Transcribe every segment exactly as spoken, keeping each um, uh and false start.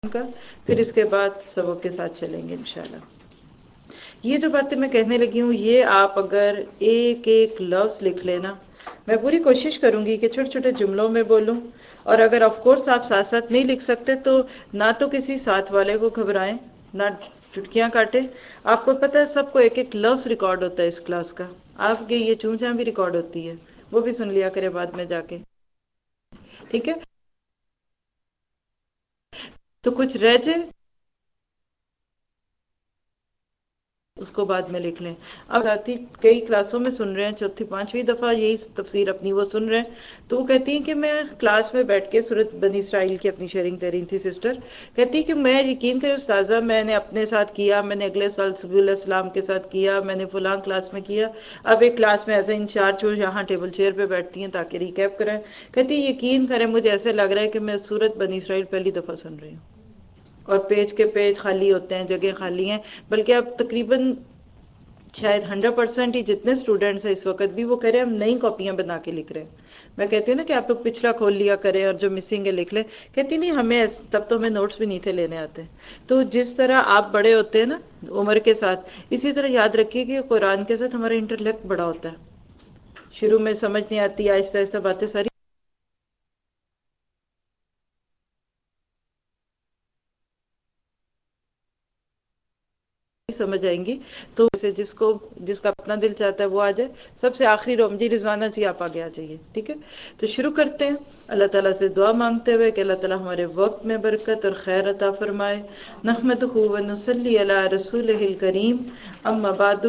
کا، پھر اس کے بعد سبق کے ساتھ چلیں گے انشاءاللہ۔ یہ جو باتیں میں کہنے لگی ہوں، یہ آپ اگر ایک ایک لفظ لکھ لینا، میں پوری کوشش کروں گی کہ چھوٹے چھوٹے جملوں میں بولوں، اور اگر آف کورس آپ ساتھ ساتھ نہیں لکھ سکتے تو نہ تو کسی ساتھ والے کو گھبرائیں، نہ چٹکیاں کاٹیں۔ آپ کو پتہ ہے سب کو ایک ایک لفظ ریکارڈ ہوتا ہے اس کلاس کا، آپ کی یہ چونچاں بھی ریکارڈ ہوتی ہے، وہ بھی سن لیا کرے بعد میں جا کے، ٹھیک ہے؟ تو کچھ رہ جائے اس کو بعد میں لکھ لیں۔ اب ساتھی کئی کلاسوں میں سن رہے ہیں، چوتھی پانچویں دفعہ یہی تفسیر اپنی وہ سن رہے ہیں، تو وہ کہتی ہیں کہ میں کلاس میں بیٹھ کے سورۃ بنی اسرائیل کی اپنی شیئرنگ دے رہی تھی سسٹر، کہتی کہ میں یقین کرے استاذہ میں نے اپنے ساتھ کیا، میں نے اگلے سال سبی اللہ السلام کے ساتھ کیا، میں نے فلاں کلاس میں کیا، اب ایک کلاس میں ایسے انچارج ہو یہاں ٹیبل چیئر پہ بیٹھتی ہیں تاکہ ریکیپ کریں، کہتی یقین کریں مجھے ایسے لگ رہا ہے کہ میں سورۃ بنی اسرائیل پہلی دفعہ سن رہی ہوں، اور پیج کے پیج خالی ہوتے ہیں، جگہ خالی ہیں، بلکہ اب تقریباً شاید ہنڈریڈ پرسینٹ ہی جتنے اسٹوڈنٹس ہیں اس وقت بھی وہ کہہ رہے ہیں ہم نئی کاپیاں بنا کے لکھ رہے ہیں۔ میں کہتی ہوں نا کہ آپ لوگ پچھلا کھول لیا کریں اور جو مسنگ ہے لکھ لیں، کہتی نہیں ہمیں ایس- تب تو ہمیں نوٹس بھی نہیں تھے لینے آتے۔ تو جس طرح آپ بڑے ہوتے ہیں نا عمر کے ساتھ، اسی طرح یاد رکھیے کہ قرآن کے ساتھ ہمارا انٹلیکٹ بڑا ہوتا ہے، شروع میں سمجھ نہیں آتی، آہستہ آہستہ باتیں ساری سمجھ آئیں گی، تو اسے جس کو جس کا اپنا دل چاہتا ہے وہ آ جائے۔ سب سے آخری روم جی رضوانہ جی آپ آگے آ جائیے، ٹھیک ہے؟ تو شروع کرتے ہیں اللہ تعالیٰ سے دعا مانگتے ہوئے کہ اللہ تعالیٰ ہمارے وقت میں برکت اور خیر عطا فرمائے۔ نحمدہ و نصلی علی رسولہ الکریم، اما بعد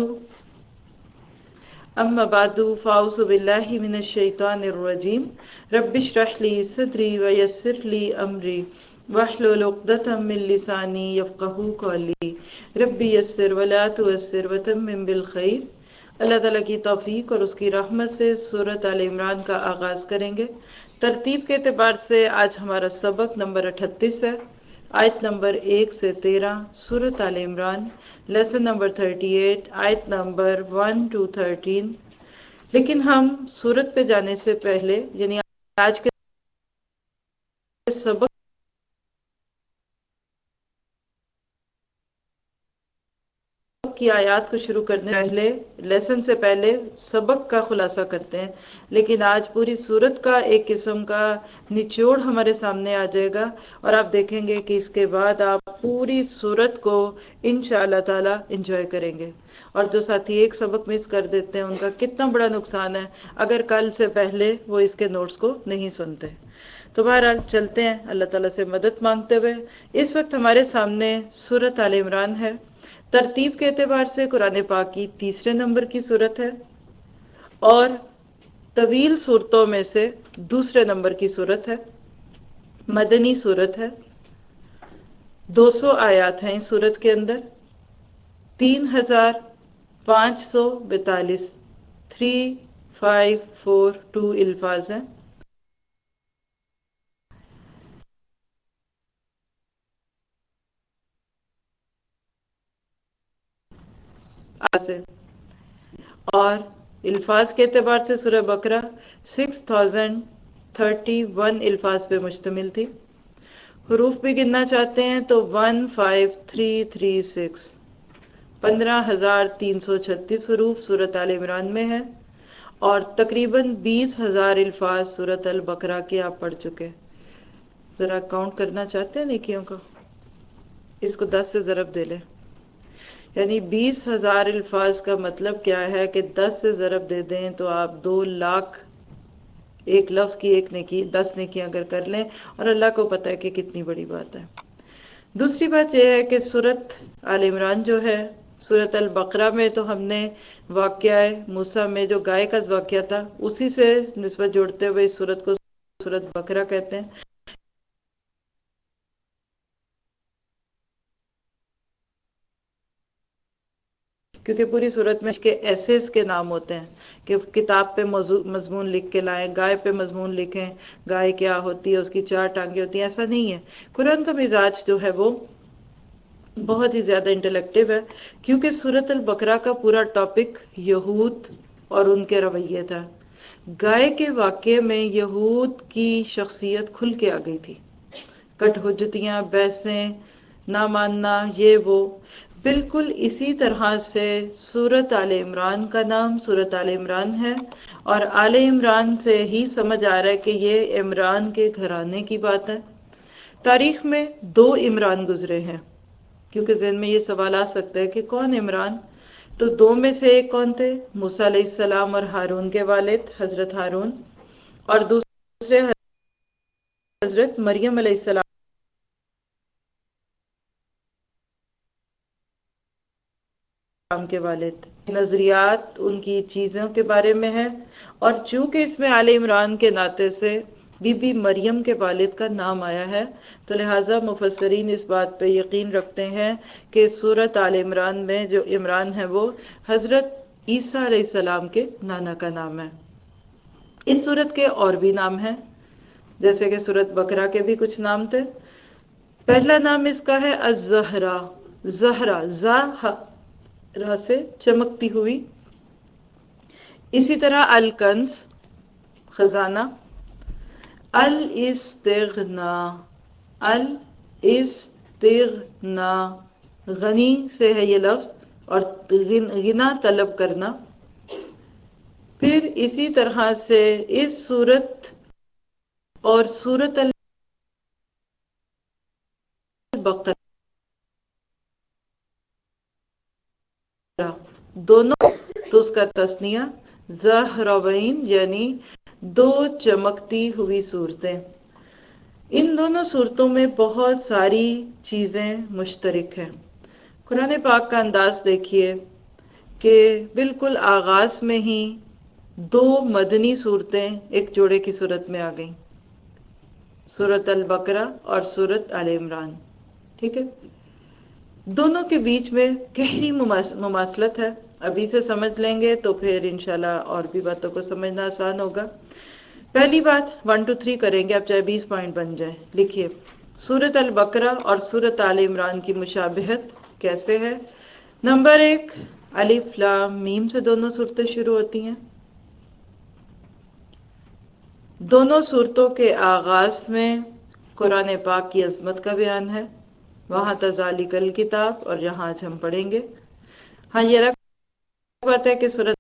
اما بعد فاعوذ باللہ من الشیطان الرجیم، رب اشرح لی صدری ویسر لی امری واحلل عقدۃ من لسانی یفقہوا قولی، رب یسر ولا تعسر وتمم بالخیر۔ اللہ تعالیٰ کی توفیق اور اس کی رحمت سے سورۃ آل عمران کا آغاز کریں گے۔ ترتیب کے اعتبار سے آج ہمارا سبق نمبر اٹھتیس ہے، آیت نمبر ایک سے تیرہ، سورۃ آل عمران، لیسن نمبر تھرٹی ایٹ، آیت نمبر ون ٹو تھرٹین۔ لیکن ہم سورت پہ جانے سے پہلے، یعنی آج کے سبق کی آیات کو شروع کرنے سے پہلے، لیسن سے پہلے سبق کا خلاصہ کرتے ہیں، لیکن آج پوری سورت کا ایک قسم کا نچوڑ ہمارے سامنے آ جائے گا، اور آپ دیکھیں گے کہ اس کے بعد آپ پوری سورت کو انشاءاللہ تعالی انجوائے کریں گے۔ اور جو ساتھی ایک سبق مس کر دیتے ہیں ان کا کتنا بڑا نقصان ہے اگر کل سے پہلے وہ اس کے نوٹس کو نہیں سنتے۔ تو بہرحال چلتے ہیں اللہ تعالیٰ سے مدد مانگتے ہوئے۔ اس وقت ہمارے سامنے سورۃ آل عمران ہے، ترتیب کے اعتبار سے قرآن پاک کی تیسرے نمبر کی صورت ہے، اور طویل صورتوں میں سے دوسرے نمبر کی صورت ہے، مدنی صورت ہے، دو سو آیات ہیں اس صورت کے اندر، تین ہزار پانچ سو بیتالیس، تھری فائیو فور ٹو الفاظ ہیں۔ سے اور الفاظ کے اعتبار سے سورہ بقرہ سکس تھاؤزینڈ تھرٹی ون الفاظ پہ مشتمل تھی۔ حروف بھی گننا چاہتے ہیں تو one five three three six, پندرہ ہزار تین سو چھتیس حروف سورۃ آل عمران میں ہے، اور تقریباً بیس ہزار الفاظ سورۃ البقرہ کے آپ پڑھ چکے۔ ذرا کاؤنٹ کرنا چاہتے ہیں نیکیوں کو؟ اس کو دس سے ضرب دے لیں، یعنی بیس ہزار الفاظ کا مطلب کیا ہے کہ دس سے ضرب دے دیں تو آپ دو لاکھ، ایک لفظ کی ایک نیکی، دس نیکیاں اگر کر لیں، اور اللہ کو پتہ ہے کہ کتنی بڑی بات ہے۔ دوسری بات یہ ہے کہ سورۃ آل عمران جو ہے، سورۃ البقرہ میں تو ہم نے واقعہ موسیٰ میں جو گائے کا واقعہ تھا اسی سے نسبت جوڑتے ہوئے اس سورت کو سورۃ بقرہ کہتے ہیں، کیونکہ پوری صورت میں اس کے ایسیز کے نام ہوتے ہیں کہ کتاب پہ موضوع مضمون لکھ کے لائیں، گائے پہ مضمون لکھیں، گائے کیا ہوتی ہے، اس کی چار ٹانگیں ہوتی ہیں، ایسا نہیں ہے۔ قرآن کا مزاج جو ہے وہ بہت ہی زیادہ انٹلیکٹیو ہے، کیونکہ سورۃ البقرہ کا پورا ٹاپک یہود اور ان کے رویے تھا۔ گائے کے واقعے میں یہود کی شخصیت کھل کے آ گئی تھی، کٹ حجتیاں، بحثیں، نہ ماننا، یہ وہ، بالکل اسی طرح سے سورت آل عمران کا نام سورت آل عمران ہے، اور آل عمران سے ہی سمجھ آ رہا ہے کہ یہ عمران کے گھرانے کی بات ہے۔ تاریخ میں دو عمران گزرے ہیں، کیونکہ ذہن میں یہ سوال آ سکتا ہے کہ کون عمران؟ تو دو میں سے ایک کون تھے؟ موسیٰ علیہ السلام اور ہارون کے والد حضرت ہارون، اور دوسرے حضرت مریم علیہ السلام کے والد۔ نظریات ان کی چیزوں کے بارے میں ہے، اور چونکہ اس میں آل عمران کے ناطے سے بی بی مریم کے والد کا نام آیا ہے، تو لہٰذا مفسرین اس بات پہ یقین رکھتے ہیں کہ سورت آل عمران میں جو عمران ہے وہ حضرت عیسیٰ علیہ السلام کے نانا کا نام ہے۔ اس سورت کے اور بھی نام ہیں، جیسے کہ سورت بقرہ کے بھی کچھ نام تھے۔ پہلا نام اس کا ہے الزہرا، زہرا، زا را سے چمکتی ہوئی۔ اسی طرح الکنز، خزانہ، الاستغنا، الاستغنا، غنی سے ہے یہ لفظ، اور غنا طلب کرنا۔ پھر اسی طرح سے اس سورت اور سورت البقرہ دونوں تو اس کا تسنیہ زہروین، یعنی دو چمکتی ہوئی صورتیں۔ ان دونوں صورتوں میں بہت ساری چیزیں مشترک ہیں۔ قرآن پاک کا انداز دیکھیے کہ بالکل آغاز میں ہی دو مدنی صورتیں ایک جوڑے کی صورت میں آ گئیں، سورت البقرہ اور سورت آل عمران، ٹھیک ہے؟ دونوں کے بیچ میں گہری مماثلت ہے، ابھی سے سمجھ لیں گے تو پھر انشاءاللہ اور بھی باتوں کو سمجھنا آسان ہوگا۔ پہلی بات ون ٹو تھری کریں گے، اب چاہے بیس پوائنٹ بن جائے۔ لکھیے، سورت البقرہ اور سورت آل عمران کی مشابہت کیسے ہے؟ نمبر ایک، الف لام میم سے دونوں صورتیں شروع ہوتی ہیں۔ دونوں صورتوں کے آغاز میں قرآن پاک کی عظمت کا بیان ہے، وہاں تذالک الکتاب، اور یہاں آج ہم پڑھیں گے۔ ہاں یہ رکھ بات ہے کہ سورت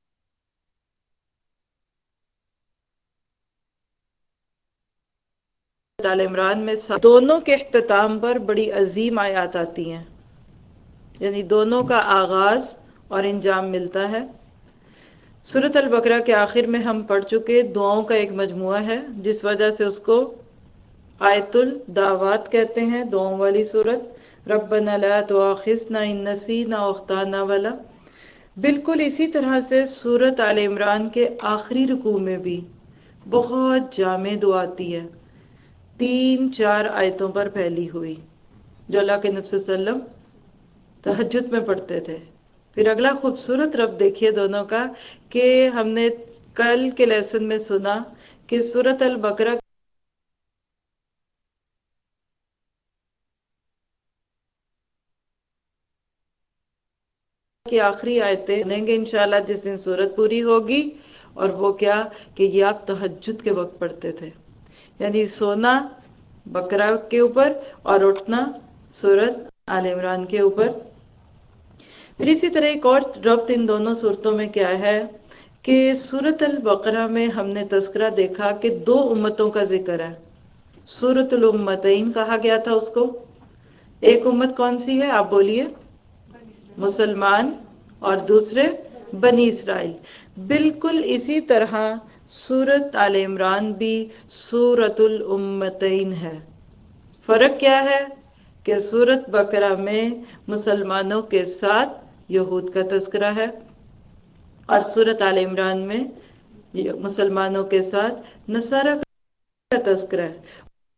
آل عمران میں دونوں کے اختتام پر بڑی عظیم آیات آتی ہیں، یعنی دونوں کا آغاز اور انجام ملتا ہے۔ سورت البقرہ کے آخر میں ہم پڑھ چکے دعاؤں کا ایک مجموعہ ہے، جس وجہ سے اس کو آیت الدعوات کہتے ہیں، دعاؤں والی سورت، ربنا لا تؤاخذنا ان نسینا او اخطانا والا۔ بالکل اسی طرح سے سورت آل عمران کے آخری رکوع میں بھی بہت جامع دعا آتی ہے، تین چار آیتوں پر پھیلی ہوئی، جو اللہ کے نبی صلی اللہ علیہ وسلم تہجد میں پڑھتے تھے۔ پھر اگلا خوبصورت رب دیکھیے دونوں کا، کہ ہم نے کل کے لیسن میں سنا کہ سورت البقرہ کی آخری آیتیں سنیں گے انشاءاللہ جس دن سورت پوری ہوگی، اور وہ کیا کہ یہ آپ تہجد کے وقت پڑھتے تھے، یعنی سونا بقرہ کے اوپر اور اٹھنا سورت آل عمران کے اوپر۔ پھر اسی طرح ایک اور ربط ان دونوں صورتوں میں کیا ہے کہ سورت البقرہ میں ہم نے تذکرہ دیکھا کہ دو امتوں کا ذکر ہے، سورت الامتین کہا گیا تھا اس کو۔ ایک امت کون سی ہے آپ بولیے؟ مسلمان، اور دوسرے بنی اسرائیل۔ بالکل اسی طرح سورت آل عمران بھی سورت الامتین ہے۔ فرق کیا ہے کہ سورت بقرہ میں مسلمانوں کے ساتھ یہود کا تذکرہ ہے، اور سورت آل عمران میں مسلمانوں کے ساتھ نصارہ کا تذکرہ ہے۔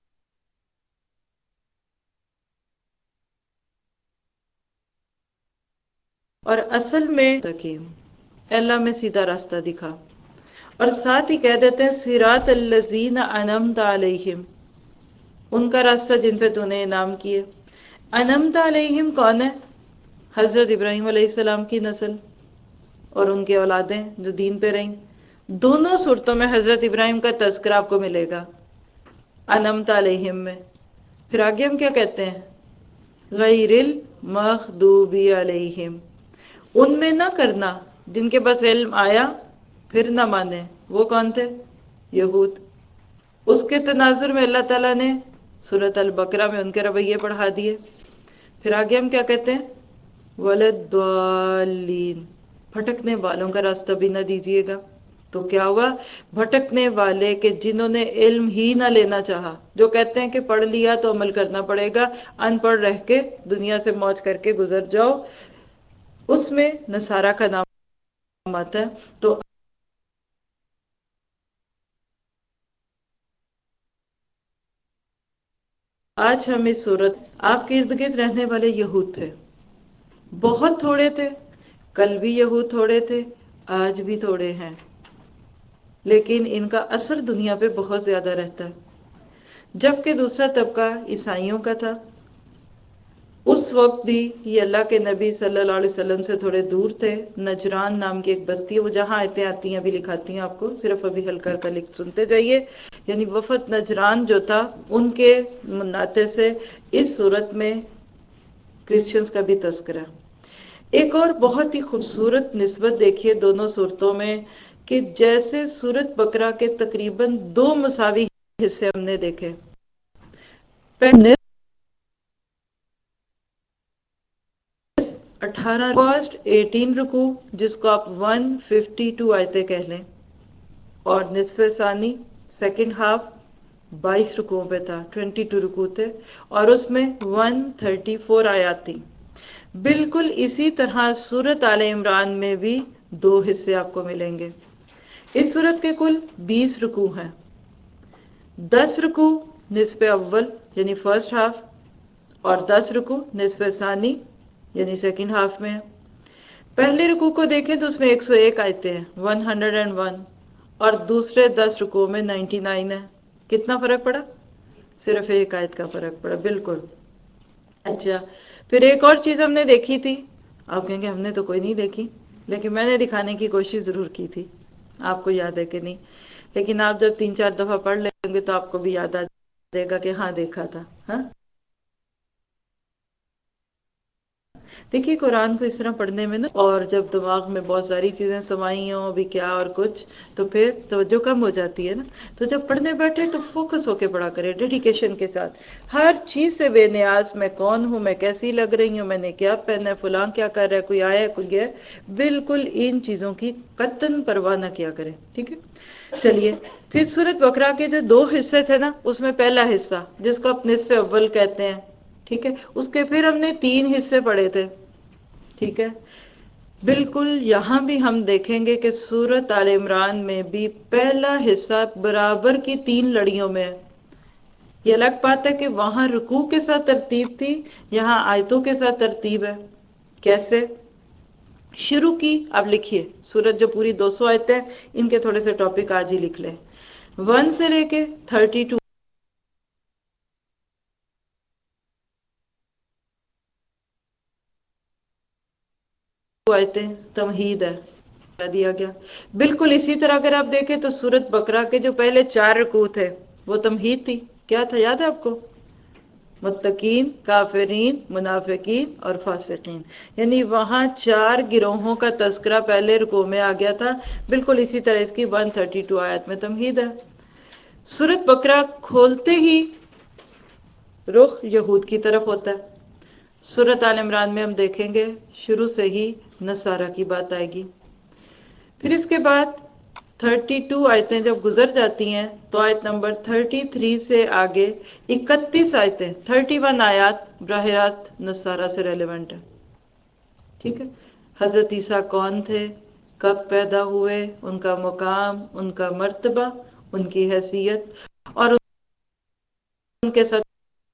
اور اصل میں اللہ میں سیدھا راستہ دکھا، اور ساتھ ہی کہہ دیتے ہیں صراط الذین انعمت علیہم، ان کا راستہ جن پہ تو نے انعام کیے۔ انعمت علیہم کون ہے؟ حضرت ابراہیم علیہ السلام کی نسل اور ان کے اولادیں جو دین پہ رہیں۔ دونوں صورتوں میں حضرت ابراہیم کا تذکرہ آپ کو ملے گا، انعمت علیہم میں، پھر آگے ہم کیا کہتے ہیں؟ غیر المغضوبی علیہم، ان میں نہ کرنا جن کے پاس علم آیا پھر نہ مانے. وہ کون تھے؟ یہود. اس کے تناظر میں اللہ تعالیٰ نے سورۃ البقرہ میں ان کے رویے پڑھا دیے. پھر آگے ہم کیا کہتے ہیں؟ وَلَضَّالِّينَ، بھٹکنے والوں کا راستہ بھی نہ دیجیے گا. تو کیا ہوا؟ بھٹکنے والے کہ جنہوں نے علم ہی نہ لینا چاہا، جو کہتے ہیں کہ پڑھ لیا تو عمل کرنا پڑے گا، ان پڑھ رہ کے دنیا سے موج کر کے گزر جاؤ. اس میں نصارہ کا نام آتا ہے. تو آج ہم اس صورت، آپ کے ارد گرد رہنے والے یہود تھے، بہت تھوڑے تھے. کل بھی یہود تھوڑے تھے، آج بھی تھوڑے ہیں، لیکن ان کا اثر دنیا پہ بہت زیادہ رہتا ہے. جبکہ دوسرا طبقہ عیسائیوں کا تھا. اس وقت بھی یہ اللہ کے نبی صلی اللہ علیہ وسلم سے تھوڑے دور تھے. نجران نام کی ایک بستی ہے، وہ جہاں آیتیں آتی ہیں ابھی لکھاتی ہیں آپ کو، صرف ابھی ہلکا ہلکا لکھ سنتے جائیے. یعنی وفد نجران جو تھا ان کے ناطے سے اس صورت میں کرسچنز کا بھی تذکرہ. ایک اور بہت ہی خوبصورت نسبت دیکھیے دونوں صورتوں میں، کہ جیسے سورۃ بقرہ کے تقریباً دو مساوی حصے ہم نے دیکھے. پہلے اٹھارہ فرسٹ ایٹین رکوع، جس کو آپ ون ففٹی ٹو آیتیں کہہ لیں، اور نصف ثانی سیکنڈ ہاف بائیس رکوعوں پہ تھا، ٹوینٹی ٹو رکوع تھے، اور اس میں ون تھرٹی فور آیات تھی. بالکل اسی طرح سورۃ آل عمران میں بھی دو حصے آپ کو ملیں گے. اس سورت کے کل بیس رکوع ہیں. دس رکوع نصف اول یعنی فرسٹ ہاف، اور دس رکوع نصف ثانی یعنی سیکنڈ ہاف میں. پہلے رکوع کو دیکھیں تو اس میں ایک سو ایک آیتیں ہیں، ون ہنڈریڈ اینڈ ون، اور دوسرے دس رکوع میں نائنٹی نائن ہے. کتنا فرق پڑا؟ صرف ایک آیت کا فرق پڑا. بالکل. اچھا، پھر ایک اور چیز ہم نے دیکھی تھی. آپ کہیں گے ہم نے تو کوئی نہیں دیکھی، لیکن میں نے دکھانے کی کوشش ضرور کی تھی. آپ کو یاد ہے کہ نہیں؟ لیکن آپ جب تین چار دفعہ پڑھ لیں گے تو آپ کو بھی یاد آ جائے گا کہ ہاں دیکھا تھا. ہاں دیکھیے قرآن کو اس طرح پڑھنے میں نا، اور جب دماغ میں بہت ساری چیزیں سمائی ہوں ابھی کیا اور کچھ، تو پھر توجہ کم ہو جاتی ہے نا. تو جب پڑھنے بیٹھے تو فوکس ہو کے پڑھا کرے، ڈیڈیکیشن کے ساتھ، ہر چیز سے بے نیاز. میں کون ہوں، میں کیسی لگ رہی ہوں، میں نے کیا پہنا ہے، فلاں کیا کر رہا ہے، کوئی آیا ہے کوئی گیا ہے، بالکل ان چیزوں کی قطعاً پرواہ نہ کیا کرے. ٹھیک ہے. چلیے، پھر سورۃ بقرہ کے جو دو حصے تھے نا، اس میں پہلا حصہ جس کو آپ نصف اول کہتے ہیں، ٹھیک ہے، اس کے پھر ہم نے تین حصے پڑھے تھے. ٹھیک ہے. بالکل یہاں بھی ہم دیکھیں گے کہ سورۃ آل عمران میں بھی پہلا حصہ برابر کی تین لڑیوں میں ہے. یہ الگ بات ہے کہ وہاں رکوع کے ساتھ ترتیب تھی، یہاں آیتوں کے ساتھ ترتیب ہے. کیسے شروع کی؟ اب لکھیے سورت جو پوری دو سو آیتیں ہیں، ان کے تھوڑے سے ٹاپک آج ہی لکھ لیں. ون سے لے کے تھرٹی ٹو آیتیں تمہید ہے دیا گیا. بالکل اسی طرح اگر آپ دیکھیں تو سورت بقرہ کے جو پہلے چار رکوع تھے وہ تمہید تھی. کیا تھا یاد ہے آپ کو؟ متقین، کافرین، منافقین اور فاسقین. یعنی وہاں چار گروہوں کا تذکرہ پہلے رکوع میں آ گیا تھا. بالکل اسی طرح اس کی ون تھرٹی ٹو آیت میں تمہید ہے. سورت بقرہ کھولتے ہی رخ یہود کی طرف ہوتا ہے. سورت آل عمران میں ہم دیکھیں گے شروع سے ہی نصارہ کی بات آئے گی. پھر اس کے بعد تھرٹی ٹو آیتیں جب گزر جاتی ہیں تو آیت نمبر تھرٹی تھری سے آگے اکتیس آیتیں، تھرٹی ون آیات براہ راست نصارہ سے ریلیونٹ ہے. ٹھیک ہے. حضرت عیسیٰ کون تھے، کب پیدا ہوئے، ان کا مقام، ان کا مرتبہ، ان کی حیثیت، اور ان کے ساتھ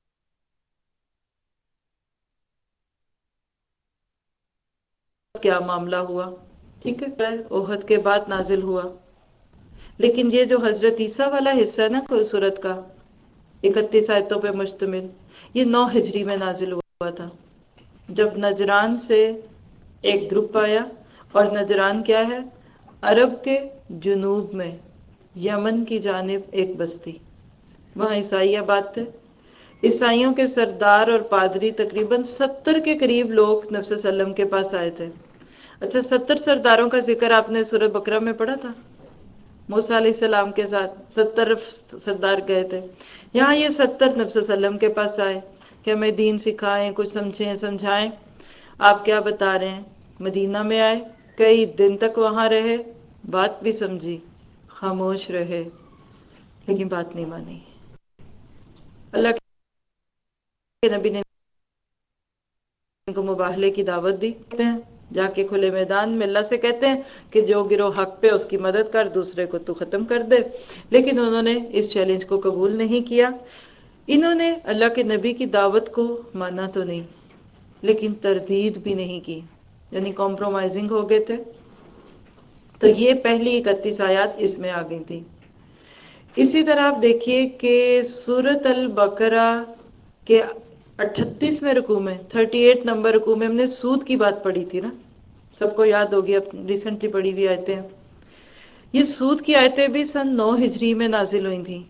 کیا معاملہ ہوا. ٹھیک ہے. احد کے بعد نازل ہوا. لیکن یہ جو حضرت عیسیٰ والا حصہ ہے نا کوئی صورت کا، اکتیس آیتوں پہ مشتمل، یہ نو ہجری میں نازل ہوا تھا، جب نجران سے ایک گروپ آیا. اور نجران کیا ہے؟ عرب کے جنوب میں یمن کی جانب ایک بستی، وہاں عیسائی آباد تھے. عیسائیوں کے سردار اور پادری تقریباً ستر کے قریب لوگ نبی صلی اللہ علیہ وسلم کے پاس آئے تھے. اچھا، ستر سرداروں کا ذکر آپ نے سورہ بقرہ میں پڑھا تھا. موسیٰ علیہ السلام کے ساتھ ستر سردار گئے تھے. یہاں یہ ستر نبی صلی اللہ علیہ وسلم کے پاس آئے کہ ہمیں دین سکھائیں، کچھ سمجھیں سمجھائیں. آپ کیا بتا رہے ہیں؟ مدینہ میں آئے، کئی دن تک وہاں رہے، بات بھی سمجھی، خاموش رہے، لیکن بات نہیں مانی. اللہ کے نبی نے ان کو مباہلے کی دعوت دی. کہتے ہیں جا کے کھلے میدان میں اللہ سے کہتے ہیں کہ جو گروہ حق پہ اس کی مدد کر، دوسرے کو تو ختم کر دے. لیکن انہوں نے اس چیلنج کو قبول نہیں کیا. انہوں نے اللہ کے نبی کی دعوت کو مانا تو نہیں، لیکن تردید بھی نہیں کی، یعنی کمپرومائزنگ ہو گئے تھے. تو یہ پہلی اکتیس آیات اس میں آ گئی تھی. اسی طرح آپ دیکھیے کہ سورۃ البقرہ کے اٹھتیسویں رکوع میں اڑتیس نمبر رکوع میں ہم نے سود کی بات پڑھی تھی نا، سب کو یاد ہوگی، اب ریسنٹلی پڑھی ہوئی آیتیں. یہ سود کی آیتیں بھی سن نو ہجری میں نازل ہوئی تھیں،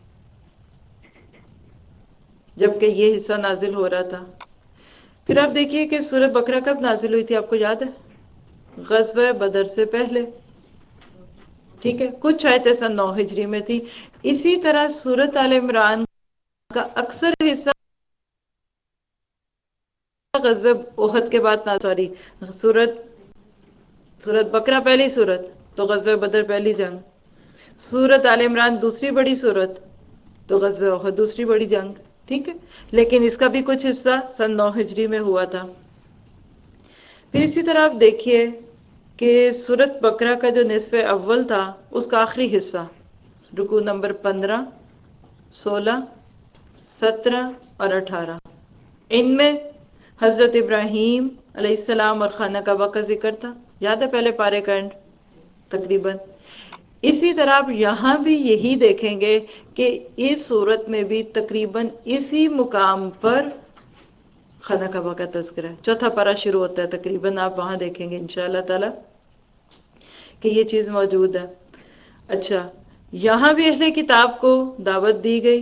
جبکہ یہ حصہ نازل ہو رہا تھا. پھر آپ دیکھیے کہ سورہ بقرہ کب نازل ہوئی تھی، آپ کو یاد ہے؟ غزوہ بدر سے پہلے. ٹھیک ہے، کچھ آیتیں سن نو ہجری میں تھی. اسی طرح سورۃ آل عمران کا اکثر حصہ غزوہ احد کے بعد نہ سوری سورت سورت بقرہ پہلی سورت تو غزوہ بدر پہلی جنگ، سورت آل عمران دوسری بڑی سورت تو غزوہ احد دوسری بڑی جنگ. ٹھیک ہے، لیکن اس کا بھی کچھ حصہ سن نو ہجری میں ہوا تھا. پھر اسی طرح آپ دیکھیے کہ سورت بقرہ کا جو نصف اول تھا اس کا آخری حصہ رکوع نمبر پندرہ، سولہ، سترہ اور اٹھارہ، ان میں حضرت ابراہیم علیہ السلام اور خانہ کعبہ کا ذکر تھا. یاد ہے پہلے پارے کا اینڈ تقریباً. اسی طرح آپ یہاں بھی یہی دیکھیں گے کہ اس صورت میں بھی تقریباً اسی مقام پر خانہ کعبہ کا تذکرہ ہے. چوتھا پارہ شروع ہوتا ہے تقریباً، آپ وہاں دیکھیں گے انشاءاللہ تعالی کہ یہ چیز موجود ہے. اچھا، یہاں بھی اہل کتاب کو دعوت دی گئی.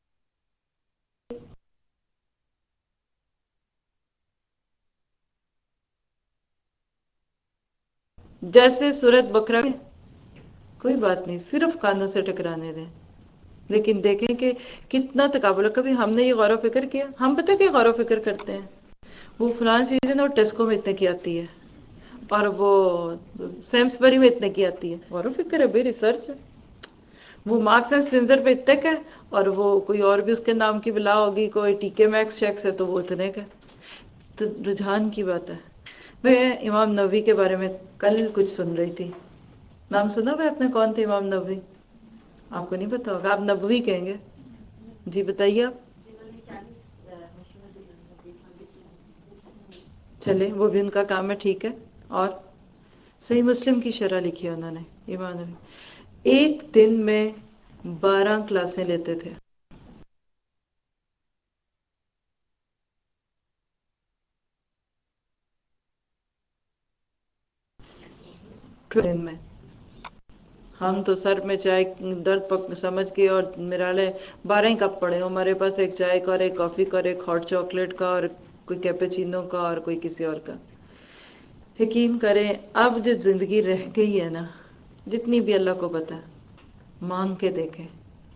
جیسے سورت بقرہ میں کوئی بات نہیں، صرف کانوں سے ٹکرانے دیں، لیکن دیکھیں کہ کتنا تقابل. کبھی ہم نے یہ غور و فکر کیا؟ ہم پتہ کہ غور و فکر کرتے ہیں وہ فلان چیزیں نا ٹیسکو میں اتنے کی آتی ہے اور وہ سیمسبری میں اتنے کی آتی ہے. غور و فکر ہے بھائی، ریسرچ ہے. وہ مارکس اینڈ سپنسر پہ اتنے کا ہے اور وہ کوئی اور بھی اس کے نام کی بلا ہوگی، کوئی ٹی کے میکس شیکس ہے تو وہ اتنے کا. تو رجحان کی بات ہے. میں امام نووی کے بارے میں کل کچھ سن رہی تھی. نام سنا بھائی آپ نے؟ کون تھے امام نووی؟ آپ کو نہیں پتا ہوگا، آپ نبوی کہیں گے. جی بتائیے آپ. چلے وہ بھی ان کا کام ہے، ٹھیک ہے. اور صحیح مسلم کی شرح لکھی ہے انہوں نے امام نووی. ایک دن میں بارہ کلاسیں لیتے تھے. دن میں ہم تو سر میں چائے درد پک سمجھ کے اور میرا لے بارہ ہی کپ پڑے ہمارے پاس، ایک چائے کا اور ایک کافی کا اور ایک ہاٹ چاکلیٹ کا اور کوئی کیپچینو کا اور کوئی کسی اور کا. یقین کریں اب جو زندگی رہ گئی ہے نا، جتنی بھی اللہ کو پتا ہے، مانگ کے دیکھیں.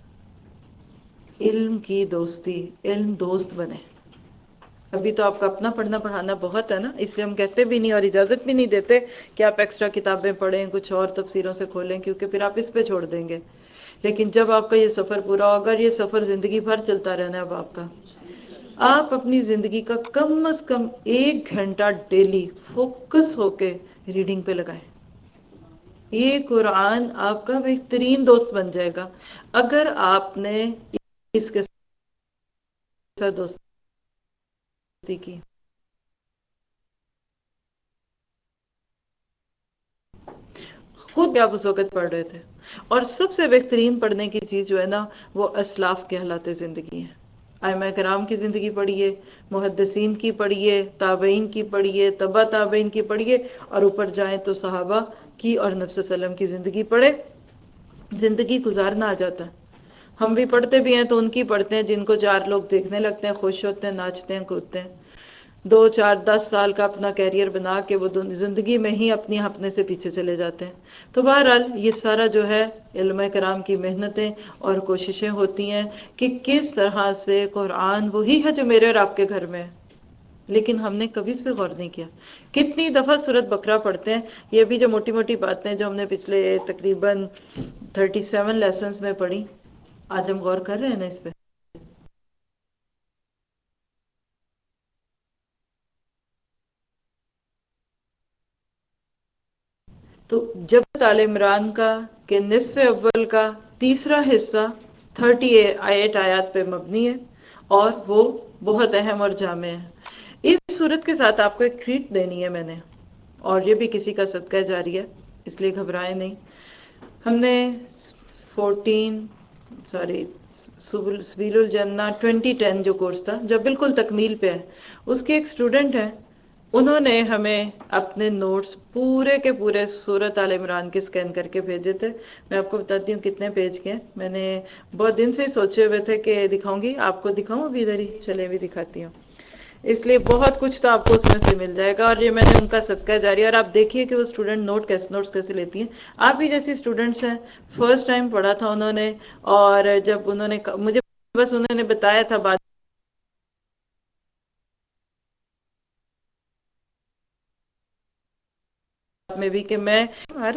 علم کی دوستی، علم دوست بنے. ابھی تو آپ کا اپنا پڑھنا پڑھانا بہت ہے نا، اس لیے ہم کہتے بھی نہیں اور اجازت بھی نہیں دیتے کہ آپ ایکسٹرا کتابیں پڑھیں، کچھ اور تفسیروں سے کھولیں، کیونکہ پھر آپ اس پہ چھوڑ دیں گے. لیکن جب آپ کا یہ سفر پورا ہوگا، یہ سفر زندگی بھر چلتا رہنا ہے اب آپ کا. آپ اپنی زندگی کا کم از کم ایک گھنٹہ ڈیلی فوکس ہو کے ریڈنگ پہ لگائیں. یہ قرآن آپ کا بہترین دوست بن جائے گا اگر آپ نے اس کے ساتھ دوستی کی. خود بھی آپ اس وقت پڑھ رہے تھے. اور سب سے بہترین پڑھنے کی چیز جو ہے نا، وہ اسلاف کے حالات زندگی ہیں. ائمہ کرام کی زندگی پڑھیے، محدثین کی پڑھیے، تابعین کی پڑھیے، تبع تابعین کی پڑھیے، اور اوپر جائیں تو صحابہ کی اور نبی صلی اللہ علیہ وسلم کی زندگی پڑھے. زندگی گزارنا آ جاتا ہے. ہم بھی پڑھتے بھی ہیں تو ان کی پڑھتے ہیں جن کو چار لوگ دیکھنے لگتے ہیں، خوش ہوتے ہیں، ناچتے ہیں، کودتے ہیں، دو چار دس سال کا اپنا کیریئر بنا کے وہ زندگی میں ہی اپنی اپنے سے پیچھے چلے جاتے ہیں۔ تو بہرحال یہ سارا جو ہے علماء کرام کی محنتیں اور کوششیں ہوتی ہیں کہ کس طرح سے قرآن وہی ہے جو میرے اور آپ کے گھر میں ہے، لیکن ہم نے کبھی اس پہ غور نہیں کیا۔ کتنی دفعہ سورت بقرہ پڑھتے ہیں، یہ بھی جو موٹی موٹی باتیں جو ہم نے پچھلے تقریباً تھرٹی سیون لیسنز میں پڑھی، آج ہم غور کر رہے ہیں نا اس پہ۔ تو جب آل عمران کا کہ نصف اول کا تیسرا حصہ تھرٹی ایٹ آیات پہ مبنی ہے اور وہ بہت اہم اور جامع ہے۔ اس صورت کے ساتھ آپ کو ایک ٹریٹ دینی ہے میں نے، اور یہ بھی کسی کا صدقہ جاری ہے، اس لیے گھبرائیں نہیں۔ ہم نے فورٹین سوری سبیل الجنہ ٹوینٹی ٹین جو کورس تھا جب بالکل تکمیل پہ ہے، اس کے ایک سٹوڈنٹ ہیں، انہوں نے ہمیں اپنے نوٹس پورے کے پورے سورت آل عمران کے سکین کر کے بھیجے تھے۔ میں آپ کو بتاتی ہوں کتنے پیج کے ہیں، میں نے بہت دن سے ہی سوچے ہوئے تھے کہ دکھاؤں گی آپ کو، دکھاؤں ابھی ادھر ہی، چلے بھی دکھاتی ہوں۔ اس لیے بہت کچھ تو آپ کو اس میں سے مل جائے گا، اور یہ میں نے ان کا صدقہ جاری ہے۔ اور آپ دیکھیے کہ وہ اسٹوڈنٹ نوٹ کیسے نوٹس کیسے لیتی ہیں۔ آپ بھی جیسی اسٹوڈنٹس ہیں، فرسٹ ٹائم پڑھا تھا انہوں نے، اور جب انہوں نے مجھے بس انہوں نے بتایا تھا بعد میں بھی کہ میں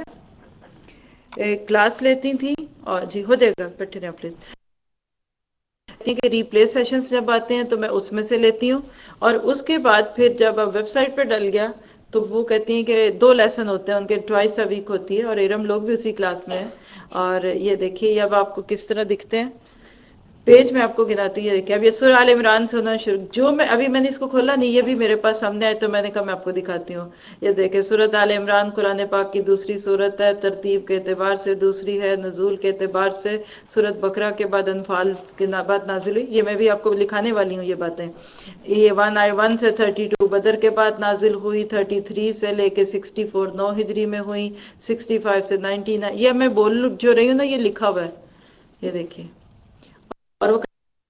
کلاس لیتی تھی، اور جی ہو جائے گا، بیٹھے رہیں پلیز، کہ ریپلے سیشنز جب آتے ہیں تو میں اس میں سے لیتی ہوں، اور اس کے بعد پھر جب اب ویب سائٹ پہ ڈل گیا تو وہ کہتی ہیں کہ دو لیسن ہوتے ہیں ان کے، ٹوائس اے ویک ہوتی ہے، اور ارم لوگ بھی اسی کلاس میں ہیں۔ اور یہ دیکھیے یہ اب آپ کو کس طرح دکھتے ہیں پیج میں، آپ کو گراتی ہے۔ دیکھیں اب یہ سورہ آل عمران سے ہونا شروع، جو میں ابھی میں نے اس کو کھولا نہیں، یہ بھی میرے پاس سامنے آئے تو میں نے کہا میں آپ کو دکھاتی ہوں۔ یہ دیکھیں سورۃ آل عمران قرآن پاک کی دوسری سورت ہے، ترتیب کے اعتبار سے دوسری ہے، نزول کے اعتبار سے سورۃ بقرہ کے بعد انفال کے بعد نازل ہوئی۔ یہ میں بھی آپ کو لکھانے والی ہوں یہ باتیں۔ یہ ون آئی ون سے تھرٹی ٹو بدر کے بعد نازل ہوئی، تھرٹی تھری سے لے کے سکسٹی فور نو ہجری میں ہوئی، سکسٹی فائیو سے نائنٹی نائن، یہ میں بول جو رہی ہوں نا یہ لکھا ہوا ہے، یہ دیکھیے۔ اور وہ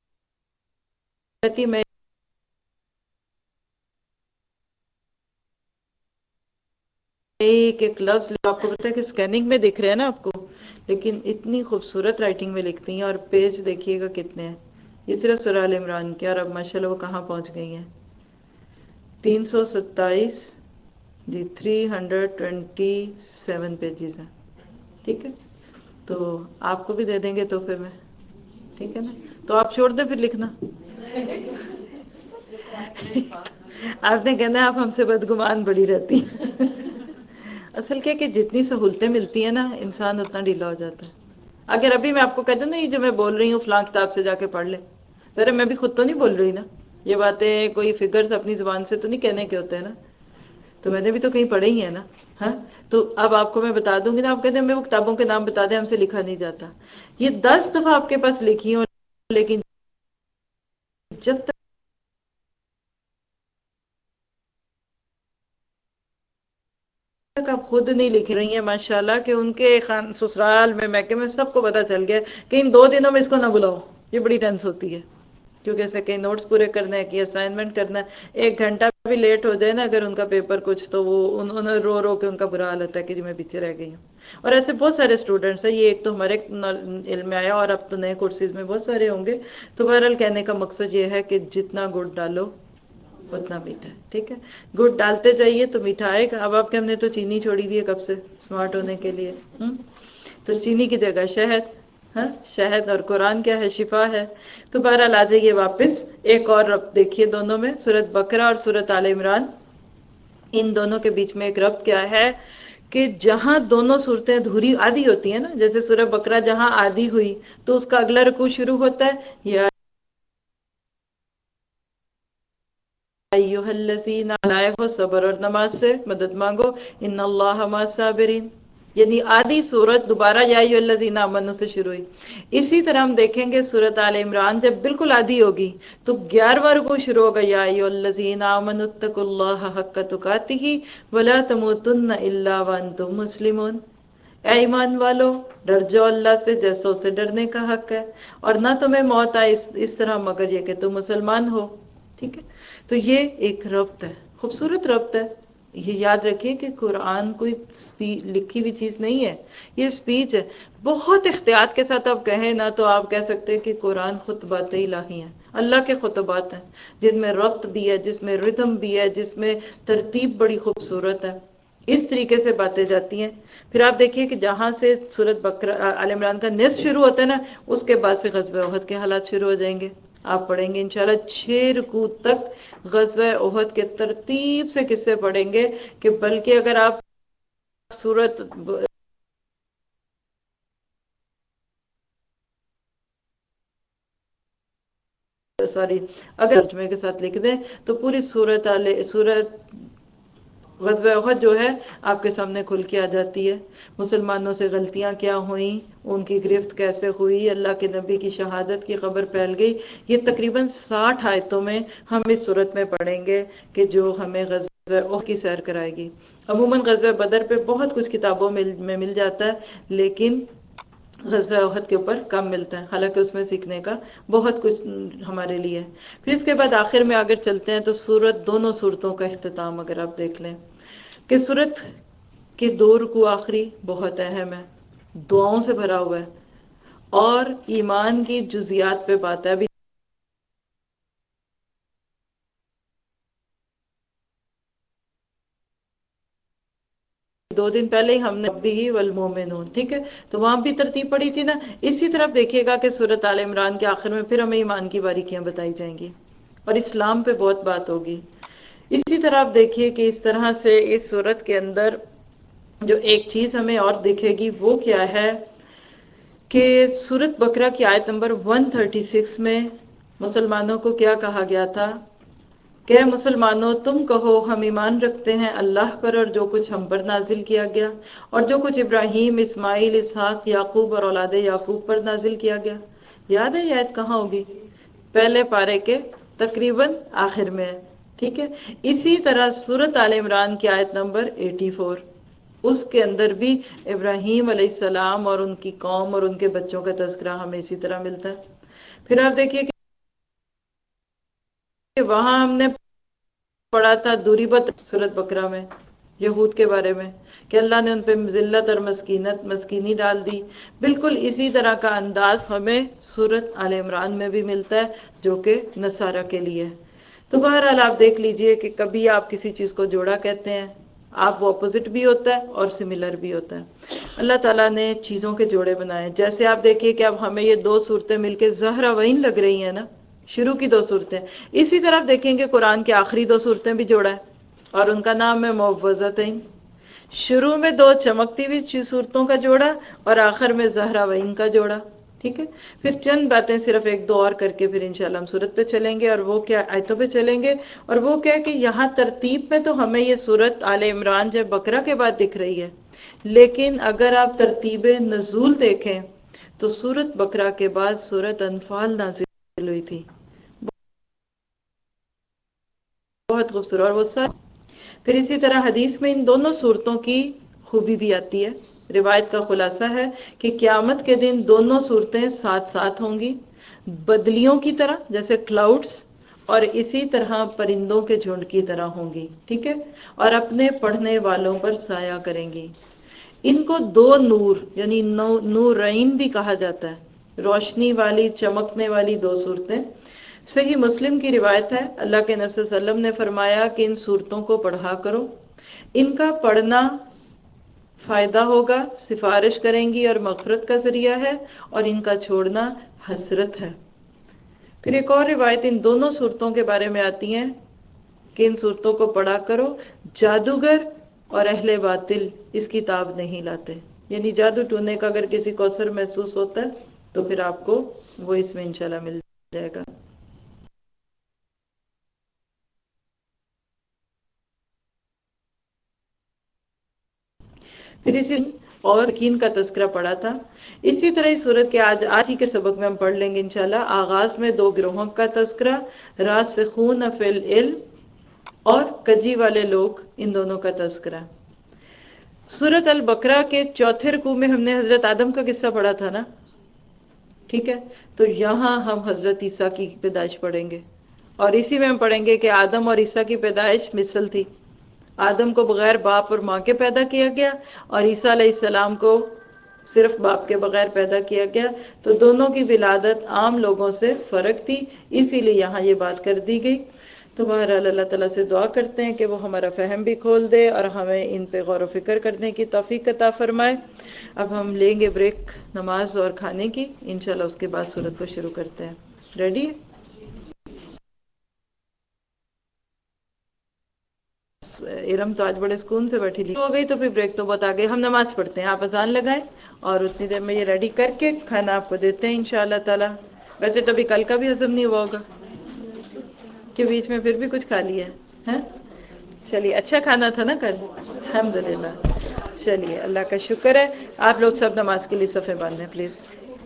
کہتی میں ایک ایک لفظ آپ کو پتا ہے کہ سکیننگ میں دکھ رہے ہیں نا آپ کو، لیکن اتنی خوبصورت رائٹنگ میں لکھتی ہیں، اور پیج دیکھیے گا کتنے ہیں، یہ صرف سورہ آل عمران کے، اور اب ماشاءاللہ وہ کہاں پہنچ گئی ہیں، تین سو ستائیس جی three hundred twenty seven pages ہیں، ٹھیک ہے۔ تو آپ کو بھی دے دیں گے تحفے میں، ٹھیک ہے نا، تو آپ چھوڑ دیں پھر لکھنا۔ آپ نے کہنا آپ ہم سے بدگمان بڑی رہتی ہیں۔ اصل کیا کہ جتنی سہولتیں ملتی ہیں نا انسان اتنا ڈھیلا ہو جاتا ہے۔ اگر ابھی میں آپ کو کہہ دوں نا یہ جو میں بول رہی ہوں فلاں کتاب سے جا کے پڑھ لے، ذرا میں بھی خود تو نہیں بول رہی نا، یہ باتیں کوئی فگرز اپنی زبان سے تو نہیں کہنے کے ہوتے ہیں نا، تو میں نے بھی تو کہیں پڑھے ہی ہیں نا، ہاں۔ تو اب آپ کو میں بتا دوں گی نا، آپ کہتے ہیں ہمیں وہ کتابوں کے نام بتا دیں، ہم سے لکھا نہیں جاتا، یہ دس دفعہ آپ کے پاس لکھی ہوں، لیکن جب تک آپ خود نہیں لکھ رہی ہیں ماشاءاللہ کہ ان کے خان سسرال میں میکے میں سب کو پتا چل گیا کہ ان دو دنوں میں اس کو نہ بلاؤ، یہ بڑی ٹینس ہوتی ہے، کیونکہ ایسے کئی نوٹس پورے کرنا ہے کہ اسائنمنٹ کرنا ہے، ایک گھنٹہ بھی لیٹ ہو جائے نا اگر ان کا پیپر کچھ، تو وہ انہوں نے رو رو کے ان کا برا حال ہوتا ہے کہ جی میں پیچھے رہ گئی ہوں۔ اور ایسے بہت سارے اسٹوڈنٹس ہیں، یہ ایک تو ہمارے علم میں آیا، اور اب تو نئے کورسز میں بہت سارے ہوں گے۔ تو بہرحال کہنے کا مقصد یہ ہے کہ جتنا گڑ ڈالو اتنا میٹھا ہے، ٹھیک ہے، گڑ ڈالتے جائیے تو میٹھا آئے گا۔ اب آپ کے ہم نے تو چینی چھوڑی ہوئی ہے کب سے سمارٹ ہونے کے لیے، ہم تو چینی کی جگہ شہد، ہاں شہد، اور قرآن کیا ہے، شفا ہے۔ تو بہرحال آ جائیے واپس، ایک اور ربط دیکھیے دونوں میں، سورۃ بقرہ اور سورۃ آل عمران، ان دونوں کے بیچ میں ایک ربط کیا ہے کہ جہاں دونوں صورتیں دھوری آدھی ہوتی ہیں نا، جیسے سورہ بقرہ جہاں آدھی ہوئی تو اس کا اگلا رکوع شروع ہوتا ہے یا ایوہ الذین، لائق ہو صبر اور نماز سے مدد مانگو، ان اللہ مع الصابرین، یعنی آدھی سورت دوبارہ یا ایوہ الذین آمنوا سے شروع ہوئی۔ اسی طرح ہم دیکھیں گے سورۃ آل عمران جب بالکل آدھی ہوگی تو گیارہواں رکوع شروع ہوگا، یا ایوہ الذین آمنوا اتقوا اللہ حق تقاتہ ولا تموتن الا وانتم مسلمون۔ اے ایمان والو ڈر جاؤ اللہ سے جیسا اسے ڈرنے کا حق ہے، اور نہ تمہیں موت آئے اس, اس طرح مگر یہ کہ تم مسلمان ہو. ٹھیک ہے، تو یہ ایک ربط ہے، خوبصورت ربط ہے. یہ یاد رکھیے کہ قرآن کوئی لکھی ہوئی چیز نہیں ہے، یہ اسپیچ ہے. بہت احتیاط کے ساتھ آپ کہیں نا تو آپ کہہ سکتے ہیں کہ قرآن خطبات الہی ہیں، اللہ کے خطبات ہیں، جن میں ربط بھی ہے، جس میں ردم بھی ہے، جس میں ترتیب بڑی خوبصورت ہے. اس طریقے سے باتیں جاتی ہیں. پھر آپ دیکھیے کہ جہاں سے سورۃ بقرہ آل عمران کا نصف شروع ہوتا ہے نا، اس کے بعد سے غزوہ احد کے حالات شروع ہو جائیں گے. آپ پڑھیں گے انشاءاللہ چھ رکوع تک غزوہ احد کے ترتیب سے قصے پڑھیں گے، کہ بلکہ اگر آپ سورت سوری اگر ترجمے کے ساتھ لکھ دیں تو پوری سورت سورت غزوہ احد جو ہے آپ کے سامنے کھل کے آ جاتی ہے. مسلمانوں سے غلطیاں کیا ہوئیں، ان کی گرفت کیسے ہوئی، اللہ کے نبی کی شہادت کی خبر پھیل گئی. یہ تقریباً ساٹھ آیتوں میں ہم اس صورت میں پڑھیں گے کہ جو ہمیں غزوہ احد کی سیر کرائے گی. عموماً غزوہ بدر پہ بہت کچھ کتابوں میں مل جاتا ہے، لیکن غزوہ احد کے اوپر کم ملتا ہے، حالانکہ اس میں سیکھنے کا بہت کچھ ہمارے لیے ہے. پھر اس کے بعد آخر میں اگر چلتے ہیں تو سورت دونوں صورتوں کا اختتام اگر آپ دیکھ لیں کہ سورت کے دو رکوع آخری بہت اہم ہے، دعاؤں سے بھرا ہوا ہے، اور ایمان کی جزیات پہ بات ہے. ابھی دو دن پہلے ہی ہم نے بھی والمومنون، ٹھیک ہے، تو وہاں بھی ترتیب پڑی تھی نا. اسی طرف دیکھیے گا کہ سورۃ آل عمران کے آخر میں پھر ہمیں ایمان کی باریکیاں بتائی جائیں گی اور اسلام پہ بہت بات ہوگی. اسی طرح آپ دیکھیے کہ اس طرح سے اس سورت کے اندر جو ایک چیز ہمیں اور دکھے گی وہ کیا ہے کہ سورت بقرہ کی آیت نمبر ایک سو چھتیس میں مسلمانوں کو کیا کہا گیا تھا کہ اے مسلمانوں تم کہو ہم ایمان رکھتے ہیں اللہ پر اور جو کچھ ہم پر نازل کیا گیا اور جو کچھ ابراہیم، اسماعیل، اسحاق، یعقوب اور اولاد یعقوب پر نازل کیا گیا. یاد ہے یہ آیت کہاں ہوگی؟ پہلے پارے کے تقریباً آخر میں ہے. ٹھیک ہے، اسی طرح سورت آل عمران کی آیت نمبر چوراسی، اس کے اندر بھی ابراہیم علیہ السلام اور ان کی قوم اور ان کے بچوں کا تذکرہ ہمیں اسی طرح ملتا ہے. پھر آپ دیکھیے کہ وہاں ہم نے پڑھا تھا دوریبت سورت بقرہ میں یہود کے بارے میں کہ اللہ نے ان پہ ذلت اور مسکینت مسکینی ڈال دی. بالکل اسی طرح کا انداز ہمیں سورت آل عمران میں بھی ملتا ہے جو کہ نصارہ کے لیے. تو بہرحال آپ دیکھ لیجئے کہ کبھی آپ کسی چیز کو جوڑا کہتے ہیں، آپ وہ اپوزٹ بھی ہوتا ہے اور سملر بھی ہوتا ہے. اللہ تعالیٰ نے چیزوں کے جوڑے بنائے. جیسے آپ دیکھیے کہ اب ہمیں یہ دو صورتیں مل کے زہراوین لگ رہی ہیں نا، شروع کی دو صورتیں. اسی طرح دیکھیں گے قرآن کی آخری دو صورتیں بھی جوڑا ہے اور ان کا نام ہے معوذتین. شروع میں دو چمکتی ہوئی صورتوں کا جوڑا اور آخر میں زہراوین کا جوڑا. ٹھیک ہے، پھر چند باتیں صرف ایک دو اور کر کے پھر انشاءاللہ ہم صورت پہ چلیں گے، اور وہ کیا آیتوں پہ چلیں گے. اور وہ کیا کہ یہاں ترتیب میں تو ہمیں یہ صورت آل عمران جب بقرہ کے بعد دکھ رہی ہے، لیکن اگر آپ ترتیب نزول دیکھیں تو سورت بقرہ کے بعد سورت انفال نازل ہوئی تھی. بہت خوبصورت. اور وہ سچ. پھر اسی طرح حدیث میں ان دونوں صورتوں کی خوبی بھی آتی ہے. روایت کا خلاصہ ہے کہ قیامت کے دن دونوں صورتیں ساتھ ساتھ ہوں گی، بدلیوں کی طرح جیسے کلاؤڈز، اور اسی طرح پرندوں کے جھنڈ کی طرح ہوں گی. ٹھیک ہے، اور اپنے پڑھنے والوں پر سایہ کریں گی. ان کو دو نور یعنی نورین بھی کہا جاتا ہے، روشنی والی چمکنے والی دو صورتیں. صحیح مسلم کی روایت ہے اللہ کے نبی صلی اللہ علیہ وسلم نے فرمایا کہ ان صورتوں کو پڑھا کرو، ان کا پڑھنا فائدہ ہوگا، سفارش کریں گی اور مغفرت کا ذریعہ ہے، اور ان کا چھوڑنا حسرت ہے. پھر ایک اور روایت ان دونوں صورتوں کے بارے میں آتی ہیں کہ ان صورتوں کو پڑھا کرو، جادوگر اور اہل باطل اس کی تاب نہیں لاتے. یعنی جادو ٹونے کا اگر کسی کو اثر محسوس ہوتا ہے تو پھر آپ کو وہ اس میں انشاءاللہ مل جائے گا. پھر اسی اور یقین کا تذکرہ پڑھا تھا. اسی طرح اس صورت کے آج آج ہی کے سبق میں ہم پڑھ لیں گے انشاءاللہ. آغاز میں دو گروہوں کا تذکرہ، راسخون فی العلم اور کجی والے لوگ، ان دونوں کا تذکرہ. سورت البقرہ کے چوتھے رکوع میں ہم نے حضرت آدم کا قصہ پڑھا تھا نا، ٹھیک ہے؟ تو یہاں ہم حضرت عیسیٰ کی پیدائش پڑھیں گے، اور اسی میں ہم پڑھیں گے کہ آدم اور عیسیٰ کی پیدائش مثل تھی۔ آدم کو بغیر باپ اور ماں کے پیدا کیا گیا، اور عیسیٰ علیہ السلام کو صرف باپ کے بغیر پیدا کیا گیا، تو دونوں کی ولادت عام لوگوں سے فرق تھی، اسی لیے یہاں یہ بات کر دی گئی۔ تو بہرحال اللہ تعالیٰ سے دعا کرتے ہیں کہ وہ ہمارا فہم بھی کھول دے اور ہمیں ان پہ غور و فکر کرنے کی توفیق عطا فرمائے۔ اب ہم لیں گے بریک نماز اور کھانے کی، انشاءاللہ اس کے بعد سورت کو شروع کرتے ہیں۔ ریڈی؟ ارم تو آج بڑے سکون سے بیٹھی لی ہو گئی، تو پھر بریک تو بہت آگے۔ ہم نماز پڑھتے ہیں، آپ اذان لگائیں اور اتنی دیر میں یہ ریڈی کر کے کھانا آپ کو دیتے ہیں انشاءاللہ تعالی۔ ویسے تو ابھی کل کا بھی ہضم نہیں ہوا ہوگا کہ بیچ میں پھر بھی کچھ کھا لیا ہے۔ چلیے، اچھا کھانا تھا نا کل، الحمدللہ۔ چلیے، اللہ کا شکر ہے۔ آپ لوگ سب نماز کے لیے صفیں باندھیں پلیز۔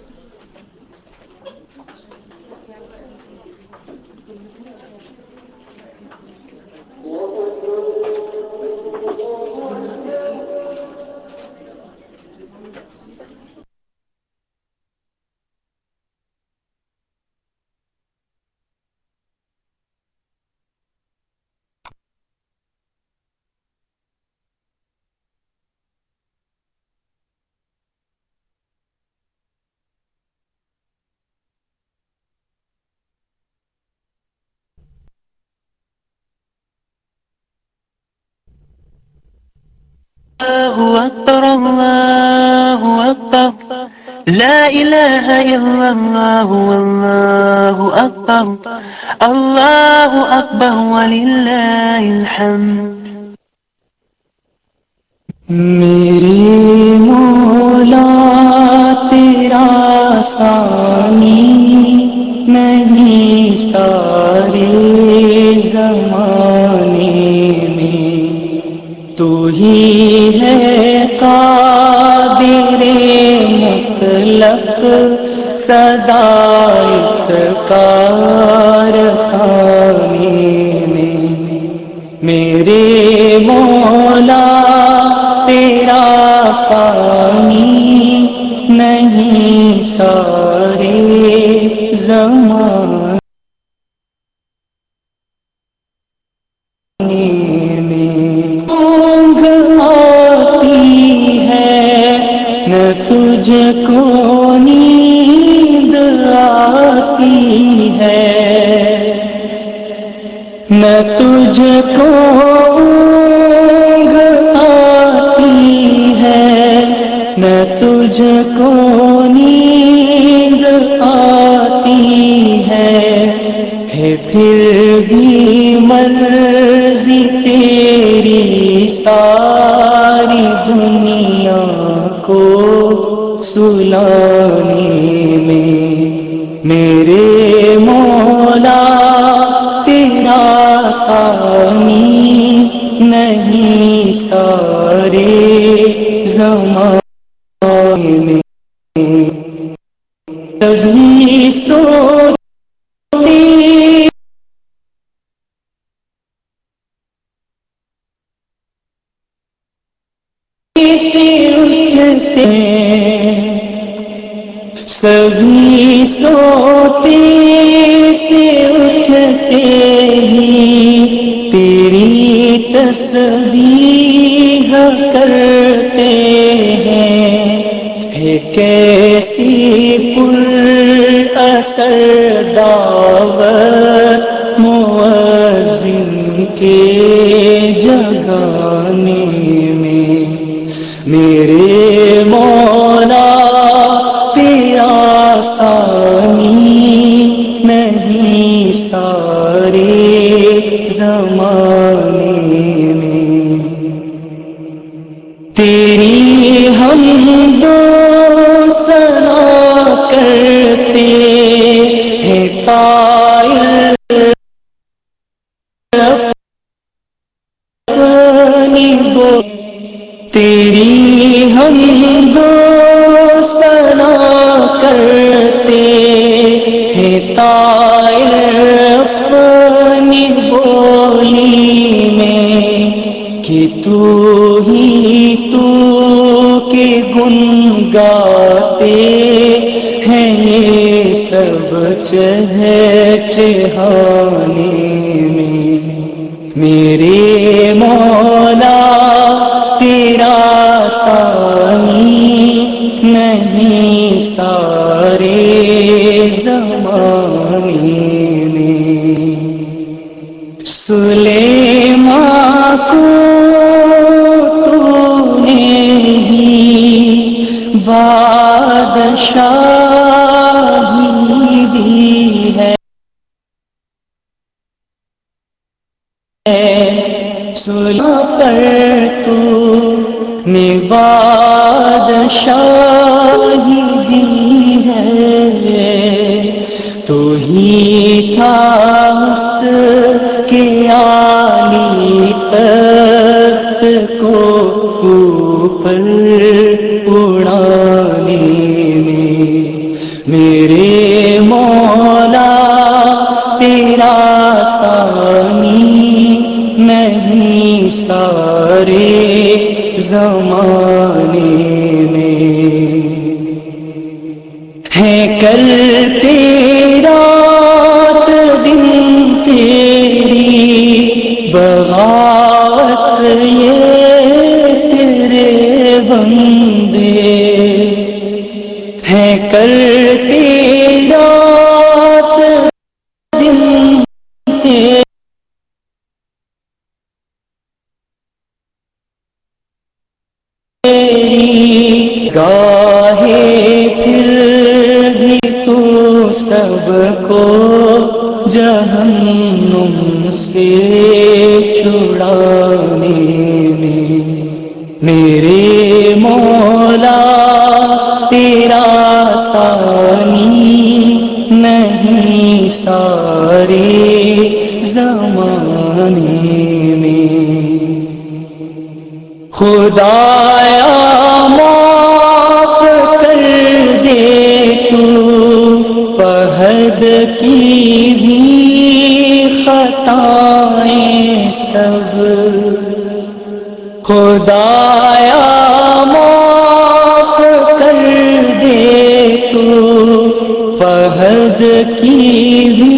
الله أكبر الله أكبر لا إله إلا الله والله أكبر الله أكبر ولله الحمد۔ میرے مولا تیرا ثانی نہیں سارے زمانے میں، تو ہی ہے قادر مطلق صدا اس کارخانے میں۔ میرے مولا تیرا ثانی نہیں سارے زمانے میں۔ اونگ آتی ہے نہ تجھ کو نیند آتی ہے، نہ تجھ کو اونگ آتی ہے، نہ تجھ کو نیند آتی ہے، ہے پھر بھی مرضی تیری ساری دنیا کو سلانے میں۔ میرے مولا تیرا ثانی نہیں سارے زمانے میں۔ کبھی سوچتی سے اٹھتے سبھی سوتے سے اٹھتے ہی تیری تسبیح کرتے ہیں، ہے کیسی پر اثر دعوت مؤذن کے جگانے میں۔ میرے مولا تیرا ثانی نہیں سارے زمانے میں۔ تیری حمد و ثنا کرتے ہیں طائر اپنی بو، تیری حمد و ثنا کرتے ہیں طائر اپنی بولی میں، کہ تو ہی تو گن گاتے ہیں یہ سب چہچہانے میں، میرے مولا تیرا ثانی نہیں سارے زمانے میں۔ سلیمان کو تو نے ہی بادشاہی دی ہے، سلیمان پر تو نے بادشاہی دی ہے، تو ہی تھا اس کے عالی تخت کو اوپر اڑانے میں، میرے مولا تیرا ثانی نہیں سارے زمانے میں، ہے کرتے رات دن تیری بغاوت یہ تیرے بندے، ہے کرتے رات دن تیری گاہے پھر بھی تو سب کو جہنم سے چھڑانے میں، میرے مولا تیرا ثانی نہیں سارے زمانے میں۔ خدایا معاف کر دے تو پہد کی بھی خطائیں سب، خدایا معاف کر دے تو پہد کی بھی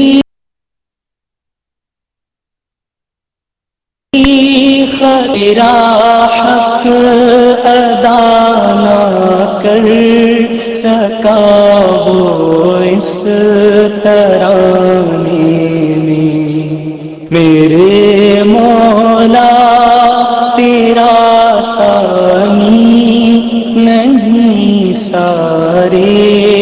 تیرا حق ادا نہ کر سکا وہ اس ترانے میں، میرے مولا تیرا ثانی نہیں سارے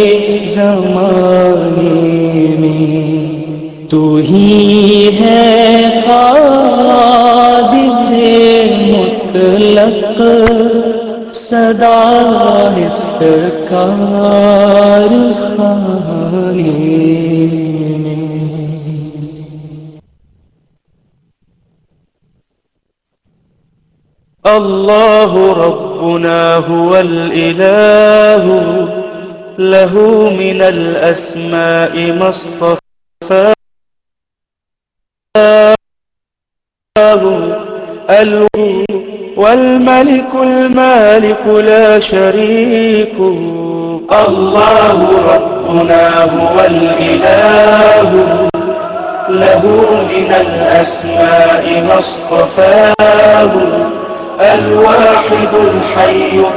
زمانے میں، تو ہی ہے مطلق صدا اس کارخانے میں۔ اللہ ربنا هو الإله له من الأسماء ما اصطفاه والملك المالك لا شريك، الله ربنا هو الإله له من الأسماء ما اصطفاه، الواحد الحي